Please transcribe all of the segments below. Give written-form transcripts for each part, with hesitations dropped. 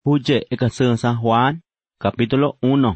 Huye Ecaseo San Juan, capítulo 1.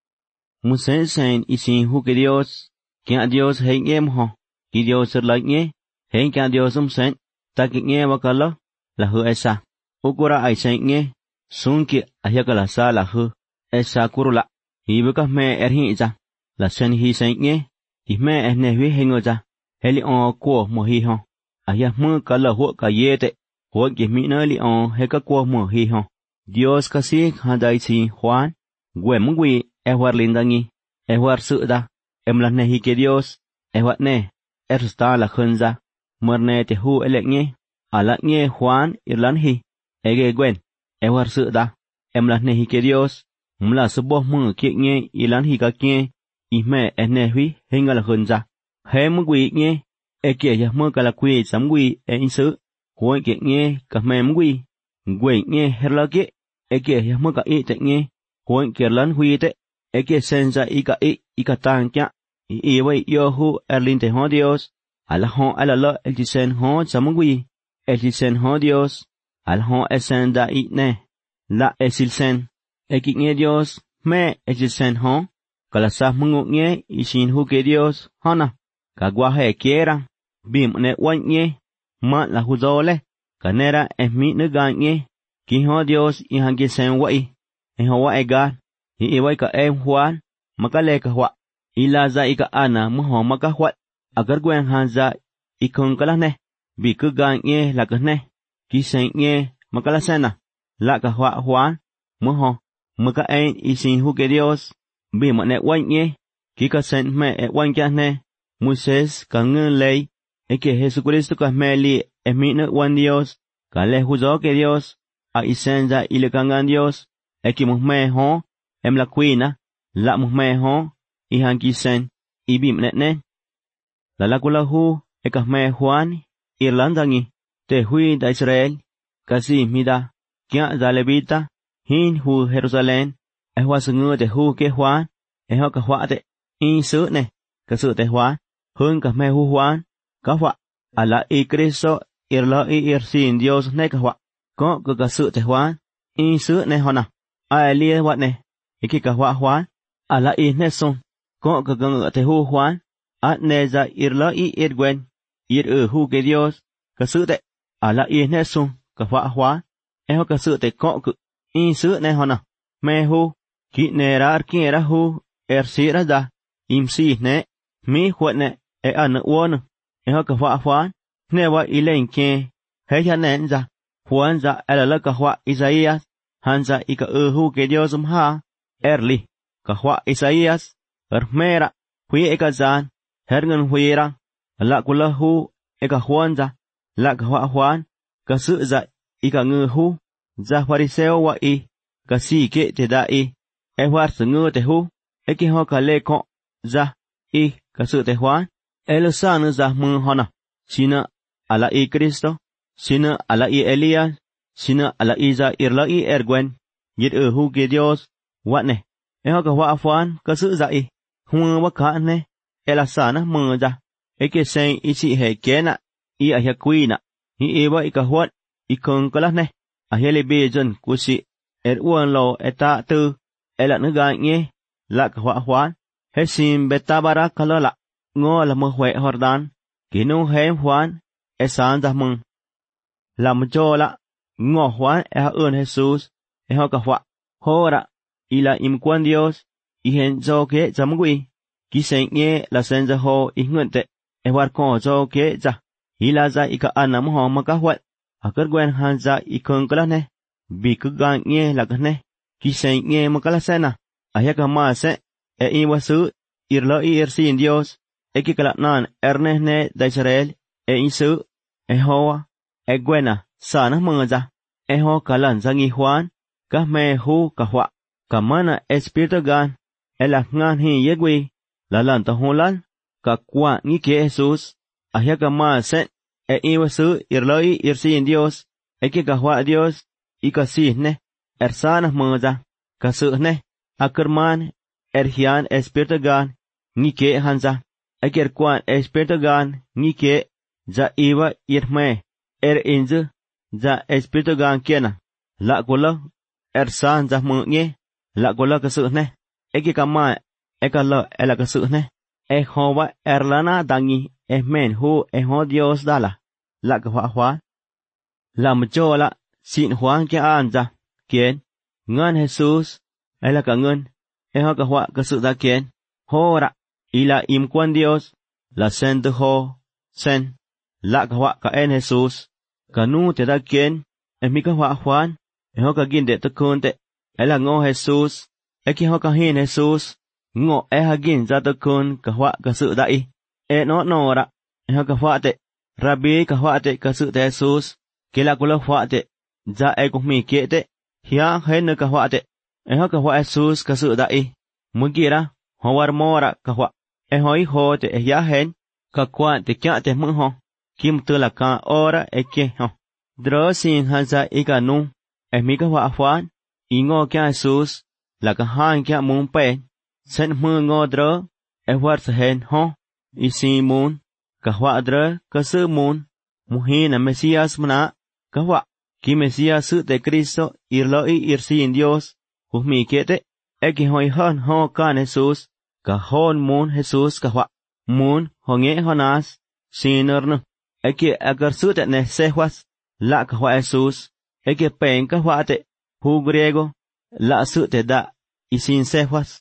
Musensen y sin que Dios, que a Dios hay ho, que Dios ser la ñe, hay que a Dios sen, ta que ñe bacala, la hu esa. Ukura ay sen ñe, sun que ayakala sa la hu, esa kurula, y bukas me erhiza, la sen hi sen ñe, y me es nevi hengoza, heli on kuo mo hi ho, ayah mu kala hu ka yete, hu que mi no li on heka kuo mo hi ho. Dios casi handai si Juan, güemungui, ehuar lindangi, ehuar suda, las nehi que Dios, ehuat ne, ersta la hunza, muerne te hu elekñe, ala ñe Juan irlanhi, ege gwen, ehuar suda, las nehi que Dios, mla subo mu kiekñe ilanhi kakñe, isme esnehui hinga la hunza, hemungui ñe, eke yahmu kalakui samgui insu, huan kiekñe kasmemgui. Gwen nye herlake, eke yahmuka ite nye, huan kerlan huite, eke senza ika tankya, iwe yohu erlinte ho Dios, ala ho ala el disen ho samugui, el disen ho Dios, ala ho esen da itne, la esilsen, eke nye Dios, me esilsen ho, kalasah mungu nye, isin huke Dios, hona, kagwahe kiera, bim ne wan nye, ma la huzole, kanera es mi nugañe, kiho Dios y hangi sen wai, eho wa egar, y iwai ka Juan, makale ka wa, ila za ika ana muho maka wat, agar gwen hanza ikon kalane, bi kugañe la kasne, ki sen nye makala sena, la ka wa Juan, muho, maka isin huke Dios, bi mane wanye, ki ka sen me wankane, Moisés ka ngun ley, eke Jesucristo ka meli esmine wan Dios, ka le huzo que Dios, a isenza y le cangan Dios, eki musmeho, la cuina, la musmeho, y hankisen, y bimnetne. La kulahu, ekasme Juan, Irlandangi, te hui da Israel, kasi mida, kia da levita, hin hu Jerusalén, ehwasungu te hu ke Juan, eho ka huate, in su ne, kasu te Juan, hun kasme hu Juan, kahwa, ala y Cristo, irla y irsin Dios ne kahwa. Có cơ sự te Juan, y sự ne hona, ai lia wat ne, iki ka Juan, ala y ne son, có cơ ngựa te hu Juan, at ne za irla y irgwen, hu que Dios, ka sự te, ala y ne son, ka Juan, eho ka sự te có cơ, y sự ne hona, me hu, ki ne rar kiera hu, si ra da, si ne, mi huat ne, an uon, eho ka Juan, ne wa y len ke, hei ya ne za. Juan za la kahwa Isaías, hanza ika hu que Dios ha, erli, kahwa Isaías, ermera, hui eka zan, hergen huira, la kulahu, eka Juan za, la kahwa Juan, kasu za ika hu, za fariseo wa kasi ke te da ehwar sungu te hu, eki ho ka leko, za, kasu te Juan, san za mu hona, sina, ala Cristo, sina ala Elías, sina ala Isa irla ergwen, yit hu que Dios, watne, eho ka wa Juan, ka sự dạy, hung waka ne, elasana mờ ra, eke sen isi he kena, ahia kuina, iwa ika huat, ikon kalas ne, ahia bejon kusi, uan lo eta tu, nuga nye, la ka wa Juan, hesim betabara kalala, ngo la hue Jordan, kinu hem Juan, esan da mừng. Làm cho la, ngõ Juan ơn Jesus, eho ka hua, hora, ila imkuan Dios, ihen zo ke zamgui, kisen nye la senza ho ihngente, ehwar ko zo ke za, ila za ika anam ho maka huat, akar gwen hanza ikon kalane, bi kugang nye lagane, kisen nye makala sena, ahya ma se, iwasu, irlo irsin Dios, ekikala nan ernehne da Israel, insu, ehoa, egwena, sana mngaza, eho kalan zangi Juan, kahme hu kahwa, kamana espiritu gan, ngan hi yegwi, lalan tahulan, kakwa ni ke Jesus, ahya kama sen, iwasu irloi irsin Dios, eke kahwa Dios, ikasihne, sana mngaza, kasuhne, akerman, hian espiritu gan, ni ke hanza, kwan espiritu gan, ni ke, za iwa irme, inzu, za espiritu gan kiena, la kula, san ra mơ nhé, lạ của lơ cái sự này, cái cả mai, cái lơ, là cái sự này, ho va lana dangi, men hu, ho Dios dala, lạ cái hóa, làm cho lạ, xin hoang cái an ra, kiến, ngân Jesus, là cả ngân, ho cái hóa cái sự ra kiến, ho ra, ila im quan Dios, la sen de ho, sen, lạ cái hóa cái en Jesus, cả nu te ra kiến, mi cái hóa hoan, ho cái gin de te kun te, là ngô Jesus, cái ho cái hin Jesus, ngô hagin ra te kun cái hóa cái sự đại, no ra, ho cái hóa te, Rabbi cái hóa te cái sự te Jesus, cái là cái hóa te, ra cũng mi kia te, hia hết nơi cái hóa te, ho cái hóa Jesus cái sự đại, muốn kia ra, ho war mo ra cái hóa, hoi ho te hia hết, cái quan te kia te mưng ho, kim tu là cái ora kia ho, đỡ xin han ra cái nu, mi cái hóa hoan, ngô kia Jesus, là cái han kia muốn pe, sen mưa ngô đỡ, war se hen ho, xin muốn, cái hóa đỡ cái sự muốn, muhin na Mesias mana, cái hóa, ki Mesias sự te Cristo, ir sin Dios, mi kia te, cái hoi hơn ho can Jesus, cái hon muốn Jesus cái hóa, muốn ho nghe honas, sinner nu, cái agar sự te ne sehuas, la cái hóa Jesus, cái pen cái hóa te, hu griego, la sự te da, sin sehuas.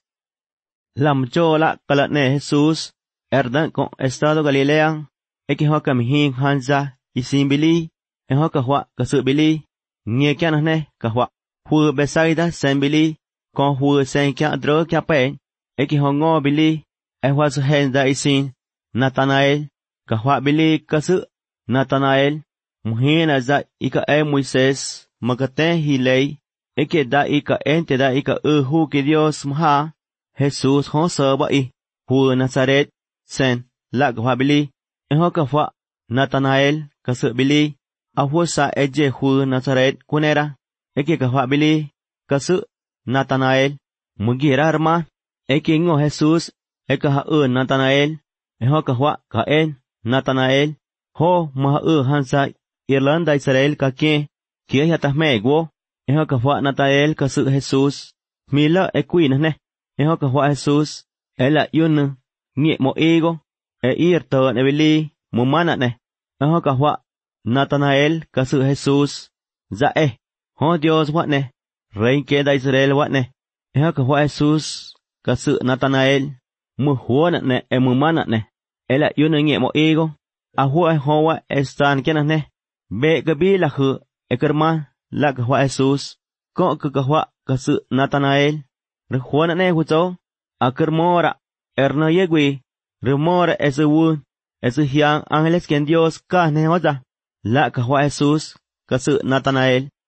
Làm cho la cái la ne Jesus, erdan con estado Galilea, cái ho cầm hiên hanza, sin bili, ho cái hóa cái sự bili, nghe kia này cái hóa, hu Bethsaida sen bili, con hu sen kia đỡ kia pen, cái ho ngô bili, hóa sự hen da sin, Nathanael, cái hóa bili cái sự, Nathanael, muhin aza ika Moises, magate hilei, que da ika ente da ika hu que Dios maha, Jesus ho sơ bai, hu Nazaret, sen, la cái hóa bili, ho cái hóa, Nathanael, cái sự bili, hu sa eje hu Nazaret kunera, cái hóa bili, cái sự, Nathanael, mugira arma, que ngô Jesus, cái ha Nathanael, ho cái hóa cái en, Nathanael, ho maha hansa, Irlanda Israel ka kia ya tahme go, ka hóa Nathanael ka sự Jesus, mila queen ne, ka hóa Jesus, la yun, nghĩa mo ego, ir tờ ne bili, mo mana ne, ka hóa Nathanael ka sự Jesus, dạ ho Dios what ne, rey que da Israel what ne, ka hóa Jesus, ka sự Nathanael, mo huana ne, mo mana ne, la yun nghĩa mo ego, hua hoa estan kia ne, be gabi la hư, kerma, la ka hóa Jesus, có ka hóa ka sự Nathanael, rồi huana ne hu cho, kermora, erna yegui, remora esu hiang angeles que Dios ka ne hoza, la ka hóa Jesus, ka sự Nathanael.